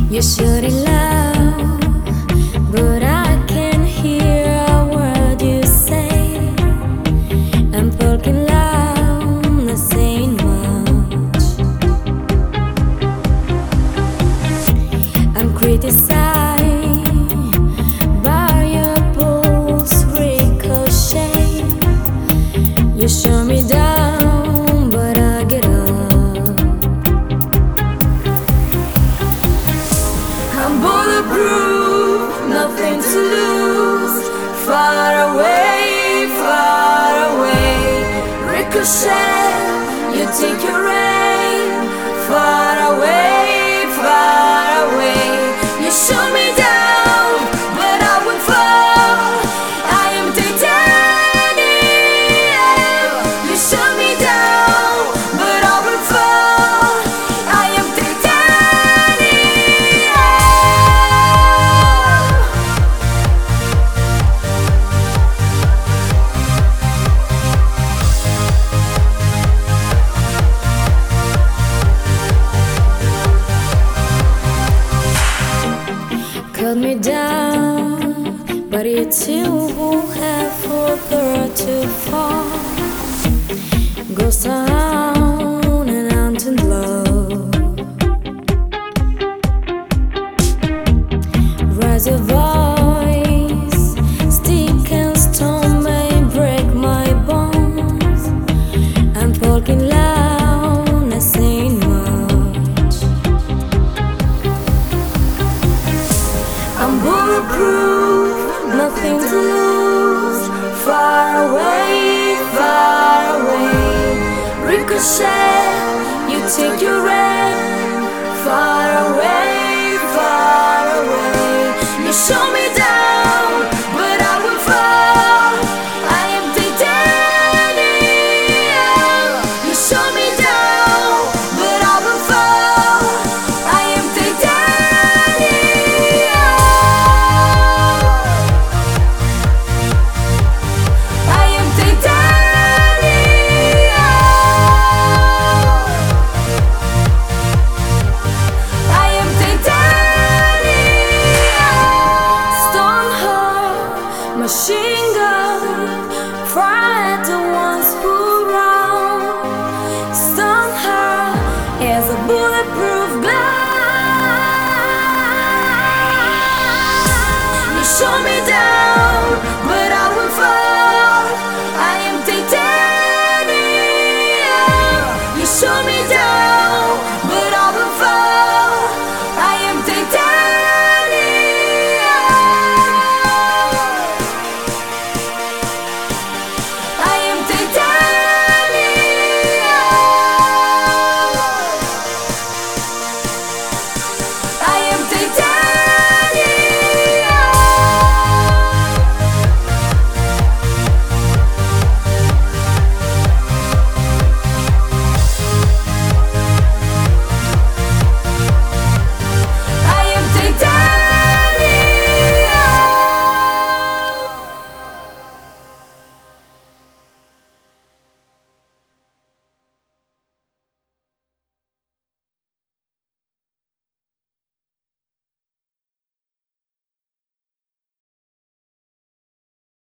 You shout it loud, but I can't hear a word you say. I'm talking loud, not saying much. I'm criticized by your pulse ricochet. You show me down, but I get up. I'm bulletproof, nothing to lose. Far away, ricochet. You take your aim. Far away, you show me down, but I won't fall. I am titanium. You show me down, but I won't fall. I am cut me down, but it's you who have further to fall. Ghost town and mountain blow. Raise your voice, stick and stone may break my bones. I'm talking loud, not saying much. I'm bulletproof, nothing to lose. Far away, ricochet. You take your aim. Far away, you show me